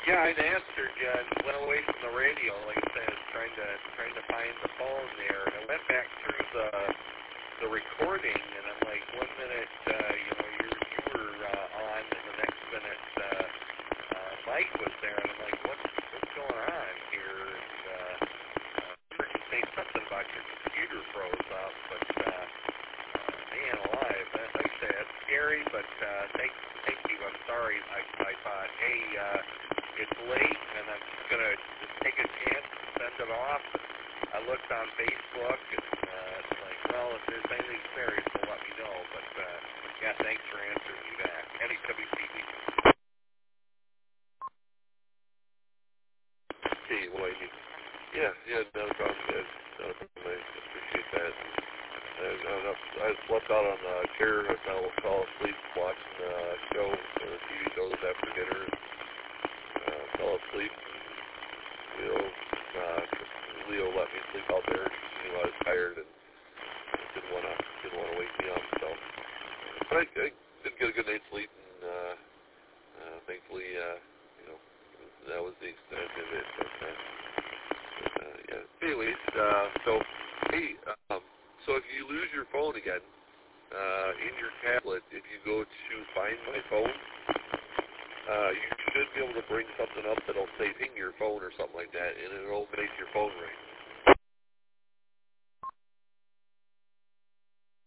Yeah, I'd answered you and went away from the radio, like I said, trying to find the phone there. And I went back through the recording, and I'm like, one minute, you were on, and the next minute, Mike was there, and I'm like, what's going on here? And I heard you say something about your computer froze up, but man alive, like I said, it's scary, but thank you. I'm sorry. I thought, hey, it's late, and I'm just gonna take a chance and send it off. And I looked on Facebook, and it's like, well, if there's anything serious, well, let me know. But yeah, thanks for answering me back. NEWCB. Hey, Whitey. Yeah, not a problem, guys. Not a problem. I appreciate that. I slept out on the chair. I kind of fell asleep watching the show, TV shows after dinner. Fell asleep. Leo let me sleep out there. She knew I was tired and didn't want to wake me up. So, but I did get a good night's sleep, and thankfully, that was the extent of it. But yeah. Anyways, so hey, so if you lose your phone again in your tablet, if you go to Find My Phone, you should be able to bring something up that'll say ping your phone or something like that, and it'll make your phone ring.